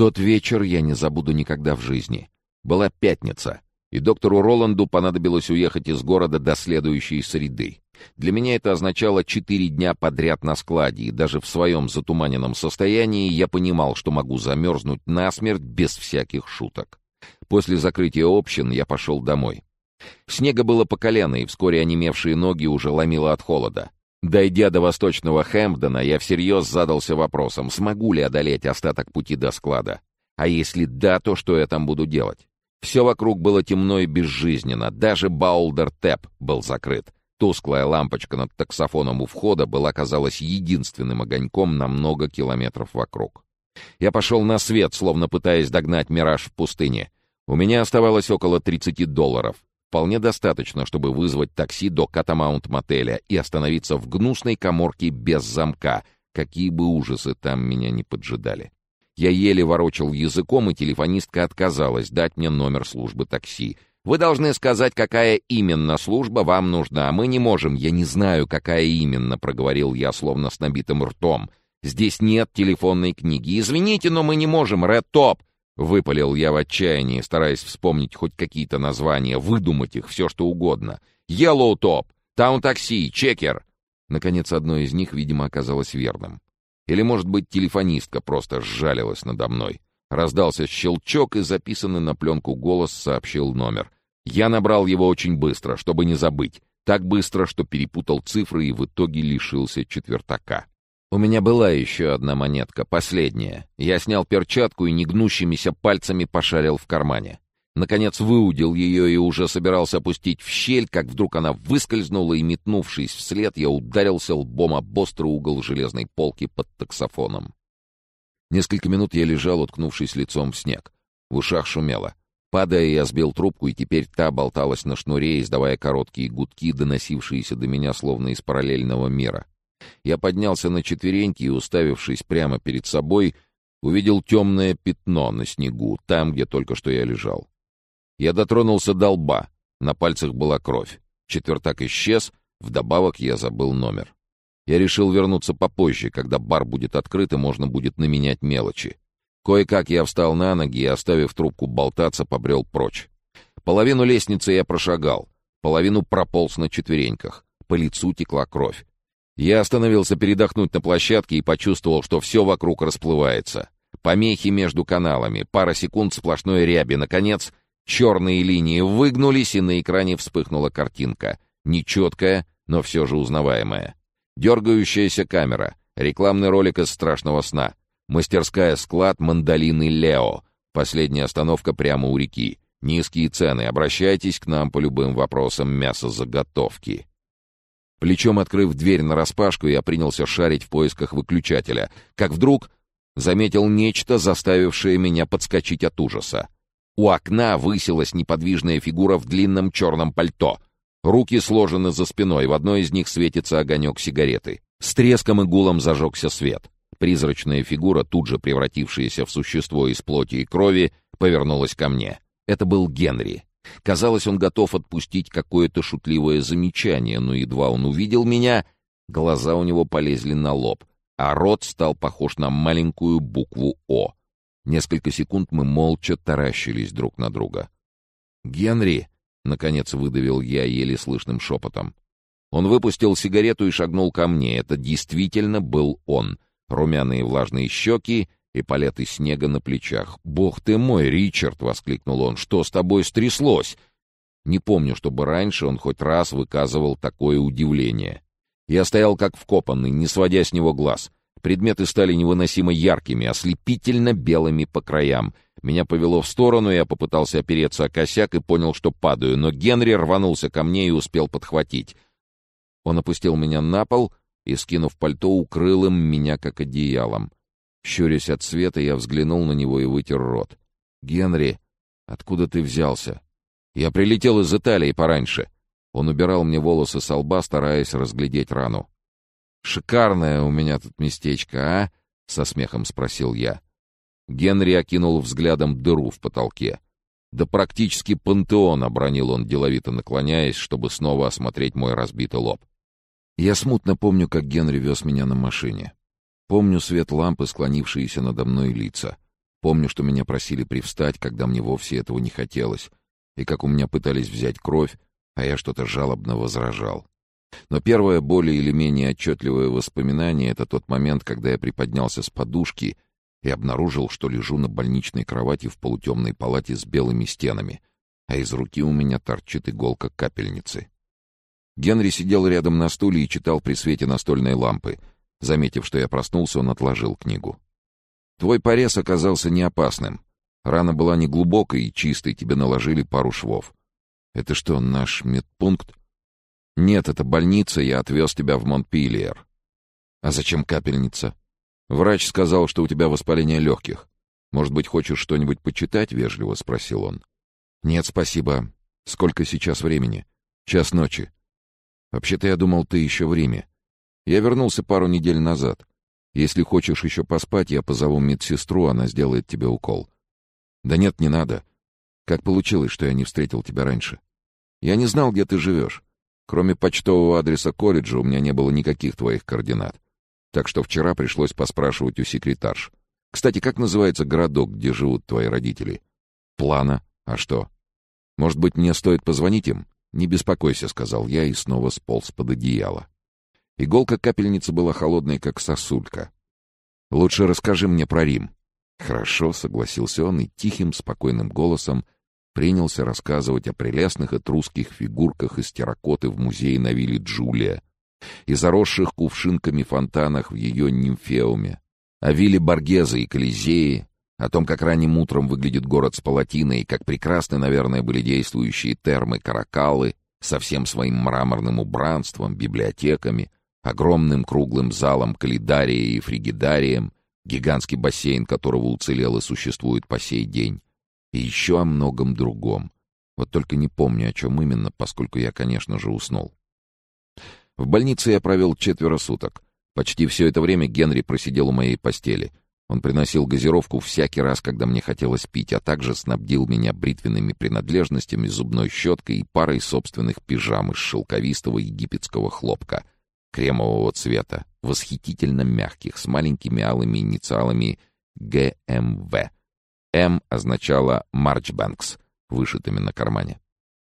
Тот вечер я не забуду никогда в жизни. Была пятница, и доктору Роланду понадобилось уехать из города до следующей среды. Для меня это означало 4 дня подряд на складе, и даже в своем затуманенном состоянии я понимал, что могу замерзнуть насмерть без всяких шуток. После закрытия общин я пошел домой. Снега было по колено, и вскоре онемевшие ноги уже ломило от холода. Дойдя до восточного Хэмпдена, я всерьез задался вопросом, смогу ли одолеть остаток пути до склада. А если да, то что я там буду делать? Все вокруг было темно и безжизненно, даже Баулдер-Тэп был закрыт. Тусклая лампочка над таксофоном у входа была, казалось, единственным огоньком на много километров вокруг. Я пошел на свет, словно пытаясь догнать мираж в пустыне. У меня оставалось около $30. Вполне достаточно, чтобы вызвать такси до Катамаунт-мотеля и остановиться в гнусной каморке без замка, какие бы ужасы там меня не поджидали. Я еле ворочал языком, и телефонистка отказалась дать мне номер службы такси. «Вы должны сказать, какая именно служба вам нужна. Мы не можем». «Я не знаю, какая именно», — проговорил я, словно с набитым ртом. «Здесь нет телефонной книги. Извините, но мы не можем. Ред Топ!» — выпалил я в отчаянии, стараясь вспомнить хоть какие-то названия, выдумать их, все что угодно. «Йеллоу Топ! Таун-такси! Чекер!» Наконец, одно из них, видимо, оказалось верным. Или, может быть, телефонистка просто сжалилась надо мной. Раздался щелчок, и записанный на пленку голос сообщил номер. Я набрал его очень быстро, чтобы не забыть. Так быстро, что перепутал цифры и в итоге лишился четвертака. У меня была еще одна монетка, последняя. Я снял перчатку и негнущимися пальцами пошарил в кармане. Наконец выудил ее и уже собирался опустить в щель, как вдруг она выскользнула, и, метнувшись вслед, я ударился лбом об острый угол железной полки под таксофоном. Несколько минут я лежал, уткнувшись лицом в снег. В ушах шумело. Падая, я сбил трубку, и теперь та болталась на шнуре, издавая короткие гудки, доносившиеся до меня словно из параллельного мира. Я поднялся на четвереньки и, уставившись прямо перед собой, увидел темное пятно на снегу, там, где только что я лежал. Я дотронулся до лба. На пальцах была кровь. Четвертак исчез, вдобавок я забыл номер. Я решил вернуться попозже, когда бар будет открыт и можно будет наменять мелочи. Кое-как я встал на ноги и, оставив трубку болтаться, побрел прочь. Половину лестницы я прошагал, половину прополз на четвереньках. По лицу текла кровь. Я остановился передохнуть на площадке и почувствовал, что все вокруг расплывается. Помехи между каналами, пара секунд сплошной ряби. Наконец, черные линии выгнулись, и на экране вспыхнула картинка. Нечеткая, но все же узнаваемая. Дергающаяся камера, рекламный ролик из «Страшного сна», мастерская «Склад мандолины Лео», последняя остановка прямо у реки, низкие цены, обращайтесь к нам по любым вопросам мясозаготовки. Плечом открыв дверь нараспашку, я принялся шарить в поисках выключателя, как вдруг заметил нечто, заставившее меня подскочить от ужаса. У окна высилась неподвижная фигура в длинном черном пальто. Руки сложены за спиной, в одной из них светится огонек сигареты. С треском и гулом зажегся свет. Призрачная фигура, тут же превратившаяся в существо из плоти и крови, повернулась ко мне. Это был Генри. Казалось, он готов отпустить какое-то шутливое замечание, но едва он увидел меня, глаза у него полезли на лоб, а рот стал похож на маленькую букву «О». Несколько секунд мы молча таращились друг на друга. «Генри!» — наконец выдавил я еле слышным шепотом. Он выпустил сигарету и шагнул ко мне. Это действительно был он. Румяные влажные щеки и палеты снега на плечах. «Бог ты мой, Ричард!» — воскликнул он. «Что с тобой стряслось?» Не помню, чтобы раньше он хоть раз выказывал такое удивление. Я стоял как вкопанный, не сводя с него глаз. Предметы стали невыносимо яркими, ослепительно белыми по краям. Меня повело в сторону, я попытался опереться о косяк и понял, что падаю, но Генри рванулся ко мне и успел подхватить. Он опустил меня на пол и, скинув пальто, укрыл им меня как одеялом. Щурясь от света, я взглянул на него и вытер рот. «Генри, откуда ты взялся?» «Я прилетел из Италии пораньше». Он убирал мне волосы со лба, стараясь разглядеть рану. «Шикарное у меня тут местечко, а?» — со смехом спросил я. Генри окинул взглядом дыру в потолке. «Да практически пантеон», — обронил он, деловито наклоняясь, чтобы снова осмотреть мой разбитый лоб. Я смутно помню, как Генри вез меня на машине. Помню свет лампы, склонившиеся надо мной лица. Помню, что меня просили привстать, когда мне вовсе этого не хотелось, и как у меня пытались взять кровь, а я что-то жалобно возражал. Но первое более или менее отчетливое воспоминание — это тот момент, когда я приподнялся с подушки и обнаружил, что лежу на больничной кровати в полутемной палате с белыми стенами, а из руки у меня торчит иголка капельницы. Генри сидел рядом на стуле и читал при свете настольной лампы. Заметив, что я проснулся, он отложил книгу. «Твой порез оказался не опасным. Рана была неглубокой и чистой, тебе наложили пару швов. Это что, наш медпункт?» «Нет, это больница, я отвез тебя в Монтпельер». «А зачем капельница?» «Врач сказал, что у тебя воспаление легких. Может быть, хочешь что-нибудь почитать?» — вежливо спросил он. «Нет, спасибо. Сколько сейчас времени?» «Час ночи». «Вообще-то я думал, ты еще в Риме. Я вернулся пару недель назад. Если хочешь еще поспать, я позову медсестру, она сделает тебе укол». «Да нет, не надо. Как получилось, что я не встретил тебя раньше? Я не знал, где ты живешь. Кроме почтового адреса колледжа у меня не было никаких твоих координат. Так что вчера пришлось поспрашивать у секретарш. Кстати, как называется городок, где живут твои родители?» «Плана. А что? Может быть, мне стоит позвонить им?» «Не беспокойся», — сказал я и снова сполз под одеяло. Иголка капельницы была холодной, как сосулька. «Лучше расскажи мне про Рим». «Хорошо», — согласился он и тихим, спокойным голосом принялся рассказывать о прелестных этрусских фигурках из терракоты в музее на вилле Джулия и заросших кувшинками фонтанах в ее нимфеуме, о вилле Боргезе и Колизее, о том, как ранним утром выглядит город с Палатиной и как прекрасны, наверное, были действующие термы Каракаллы со всем своим мраморным убранством, библиотеками, огромным круглым залом Калидария и Фригидарием, гигантский бассейн которого уцелел и существует по сей день, и еще о многом другом. Вот только не помню, о чем именно, поскольку я, конечно же, уснул. В больнице я провел 4 суток. Почти все это время Генри просидел у моей постели. Он приносил газировку всякий раз, когда мне хотелось пить, а также снабдил меня бритвенными принадлежностями, зубной щеткой и парой собственных пижам из шелковистого египетского хлопка, кремового цвета, восхитительно мягких, с маленькими алыми инициалами ГМВ. М означало «Марчбанкс», вышитыми на кармане.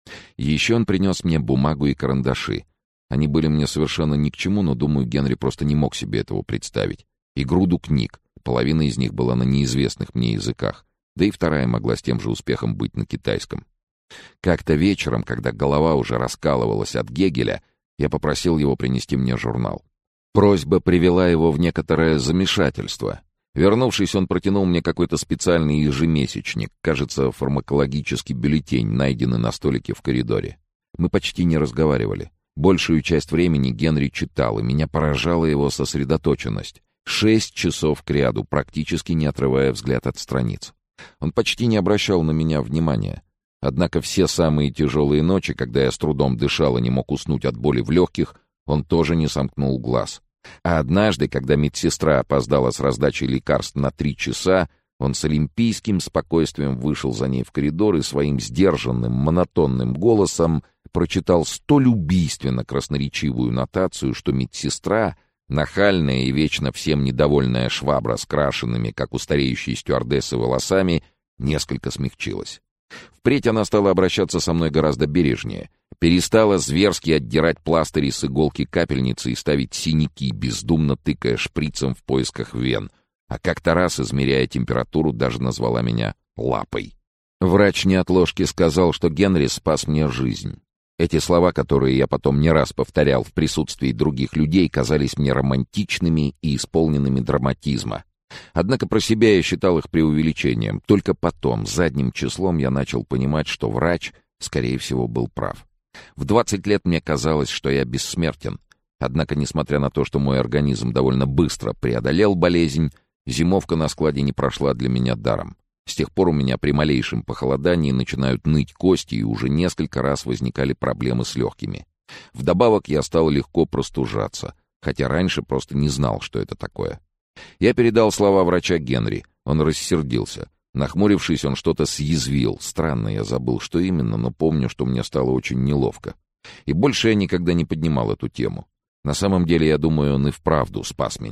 Еще он принес мне бумагу и карандаши. Они были мне совершенно ни к чему, но, думаю, Генри просто не мог себе этого представить. И груду книг. Половина из них была на неизвестных мне языках, да и вторая могла с тем же успехом быть на китайском. Как-то вечером, когда голова уже раскалывалась от Гегеля, я попросил его принести мне журнал. Просьба привела его в некоторое замешательство. Вернувшись, он протянул мне какой-то специальный ежемесячник, кажется, фармакологический бюллетень, найденный на столике в коридоре. Мы почти не разговаривали. Большую часть времени Генри читал, и меня поражала его сосредоточенность. 6 часов кряду, практически не отрывая взгляд от страниц. Он почти не обращал на меня внимания. Однако все самые тяжелые ночи, когда я с трудом дышал и не мог уснуть от боли в легких, он тоже не сомкнул глаз. А однажды, когда медсестра опоздала с раздачей лекарств на 3 часа, он с олимпийским спокойствием вышел за ней в коридор и своим сдержанным, монотонным голосом прочитал столь убийственно красноречивую нотацию, что медсестра, нахальная и вечно всем недовольная швабра с крашенными, как у стареющей стюардессы, волосами, несколько смягчилась. Впредь она стала обращаться со мной гораздо бережнее, перестала зверски отдирать пластыри с иголки капельницы и ставить синяки, бездумно тыкая шприцем в поисках вен, а как-то раз, измеряя температуру, даже назвала меня «лапой». Врач неотложки сказал, что Генри спас мне жизнь. Эти слова, которые я потом не раз повторял в присутствии других людей, казались мне романтичными и исполненными драматизма. Однако про себя я считал их преувеличением. Только потом, задним числом, я начал понимать, что врач, скорее всего, был прав. В 20 лет мне казалось, что я бессмертен. Однако, несмотря на то, что мой организм довольно быстро преодолел болезнь, зимовка на складе не прошла для меня даром. С тех пор у меня при малейшем похолодании начинают ныть кости, и уже несколько раз возникали проблемы с легкими. Вдобавок я стал легко простужаться, хотя раньше просто не знал, что это такое. Я передал слова врача Генри. Он рассердился. Нахмурившись, он что-то съязвил. Странно, я забыл, что именно, но помню, что мне стало очень неловко. И больше я никогда не поднимал эту тему. На самом деле, я думаю, он и вправду спас меня.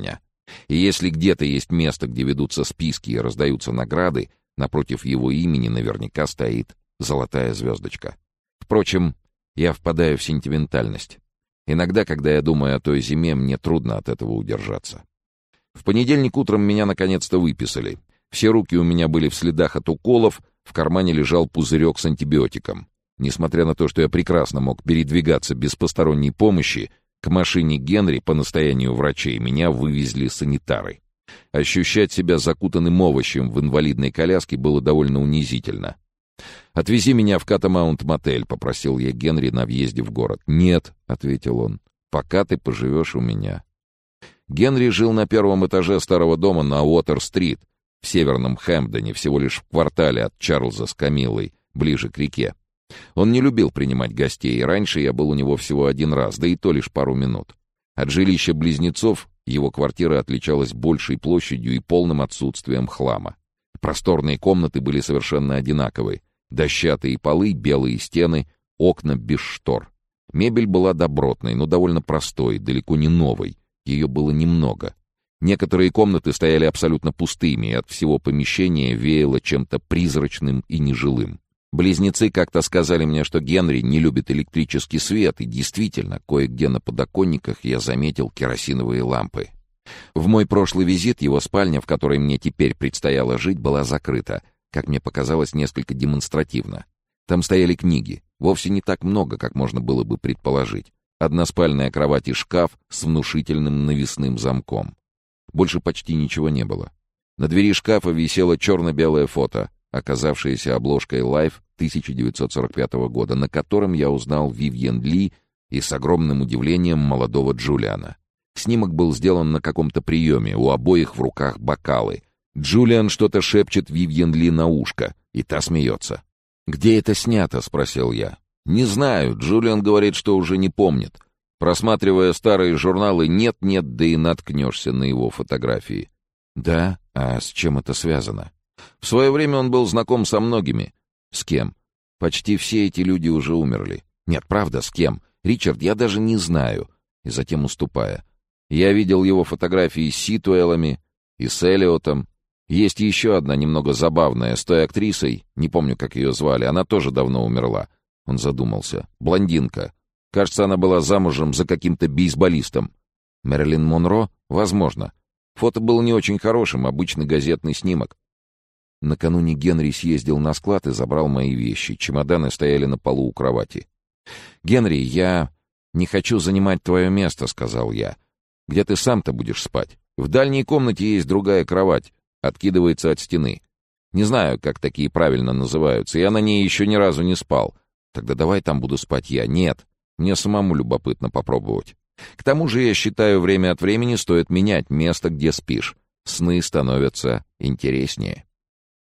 И если где-то есть место, где ведутся списки и раздаются награды, напротив его имени наверняка стоит золотая звездочка. Впрочем, я впадаю в сентиментальность. Иногда, когда я думаю о той зиме, мне трудно от этого удержаться. В понедельник утром меня наконец-то выписали. Все руки у меня были в следах от уколов, в кармане лежал пузырек с антибиотиком. Несмотря на то, что я прекрасно мог передвигаться без посторонней помощи, к машине Генри по настоянию врачей меня вывезли санитары. Ощущать себя закутанным овощем в инвалидной коляске было довольно унизительно. «Отвези меня в Катамаунт-мотель», — попросил я Генри на въезде в город. «Нет», — ответил он, — «пока ты поживешь у меня». Генри жил на первом этаже старого дома на Уотер-стрит, в северном Хэмпдоне, всего лишь в квартале от Чарльза с Камиллой, ближе к реке. Он не любил принимать гостей, и раньше я был у него всего один раз, да и то лишь пару минут. От жилища близнецов его квартира отличалась большей площадью и полным отсутствием хлама. Просторные комнаты были совершенно одинаковые. Дощатые полы, белые стены, окна без штор. Мебель была добротной, но довольно простой, далеко не новой. Ее было немного. Некоторые комнаты стояли абсолютно пустыми, и от всего помещения веяло чем-то призрачным и нежилым. Близнецы как-то сказали мне, что Генри не любит электрический свет, и действительно, кое-где на подоконниках я заметил керосиновые лампы. В мой прошлый визит его спальня, в которой мне теперь предстояло жить, была закрыта, как мне показалось, несколько демонстративно. Там стояли книги, вовсе не так много, как можно было бы предположить. Односпальная кровать и шкаф с внушительным навесным замком. Больше почти ничего не было. На двери шкафа висело черно-белое фото, оказавшееся обложкой Life 1945 года, на котором я узнал Вивьен Ли и с огромным удивлением молодого Джулиана. Снимок был сделан на каком-то приеме, у обоих в руках бокалы. Джулиан что-то шепчет Вивьен Ли на ушко, и та смеется. «Где это снято?» — спросил я. «Не знаю. Джулиан говорит, что уже не помнит. Просматривая старые журналы, нет-нет, да и наткнешься на его фотографии». «Да? А с чем это связано?» «В свое время он был знаком со многими». «С кем?» «Почти все эти люди уже умерли». «Нет, правда, с кем? Ричард, я даже не знаю». И затем уступая. «Я видел его фотографии с Ситуэлами и с Эллиотом. Есть еще одна немного забавная, с той актрисой, не помню, как ее звали, она тоже давно умерла». Он задумался. «Блондинка. Кажется, она была замужем за каким-то бейсболистом». «Мэрилин Монро? Возможно. Фото было не очень хорошим, обычный газетный снимок». Накануне Генри съездил на склад и забрал мои вещи. Чемоданы стояли на полу у кровати. «Генри, я не хочу занимать твое место», — сказал я. «Где ты сам-то будешь спать? В дальней комнате есть другая кровать, откидывается от стены. Не знаю, как такие правильно называются, я на ней еще ни разу не спал. Тогда давай там буду спать я». «Нет, мне самому любопытно попробовать. К тому же, я считаю, время от времени стоит менять место, где спишь. Сны становятся интереснее».